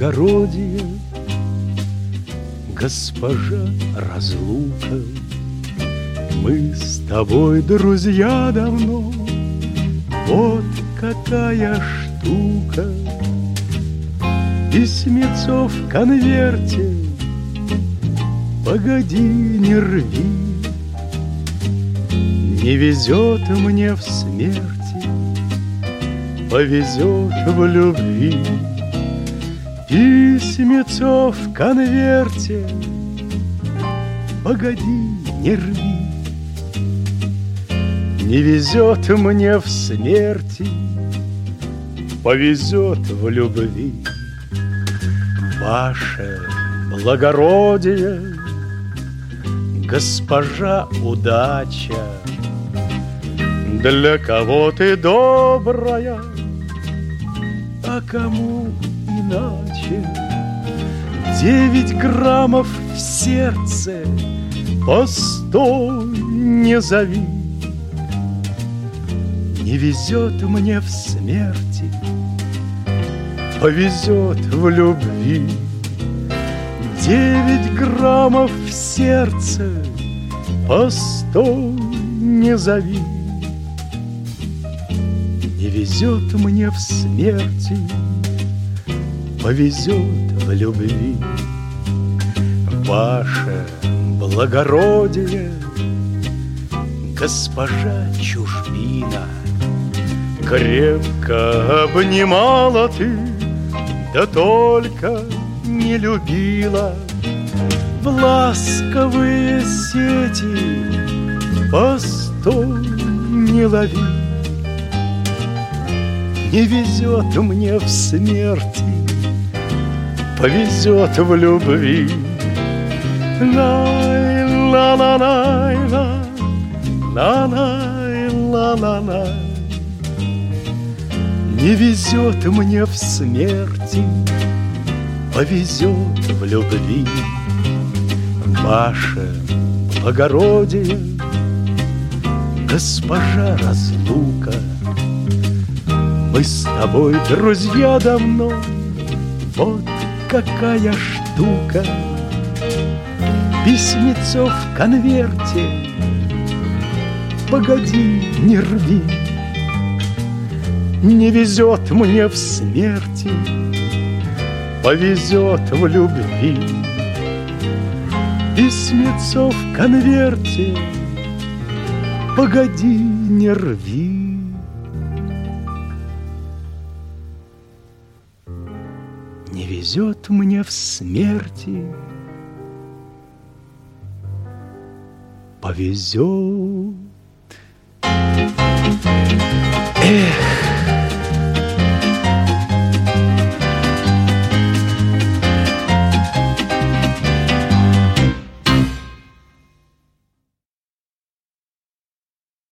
благородие, госпожа разлука. Мы с тобой друзья давно, вот какая штука. Письмецо в конверте, погоди, не рви. Не везет мне в смерти, повезет в любви. Письмецо в конверте, погоди, не рви. Не везет мне в смерти, повезет в любви. Ваше благородие, госпожа удача, для кого ты добрая, а кому иначе. 9 граммов в сердце, постой, не зови. Не везет мне в смерти, повезет в любви. 9 граммов в сердце, постой, не зови. Не везет мне в смерти, повезет в любви. Ваше благородие, госпожа чужбина, крепко обнимала ты, да только не любила. В ласковые сети постой, не лови. Не везет мне в смерти, повезет в любви. Лай-ла-ла-лай-ла, ла-лай-ла-ла-лай. Не везет мне в смерти, повезет в любви. Ваше благородие, госпожа разлука. Мы с тобой друзья давно, вот какая штука. Письмецо в конверте, погоди, не рви. Не везет мне в смерти, повезет в любви. Письмецо в конверте, погоди, не рви. Не везет мне в смерти, повезет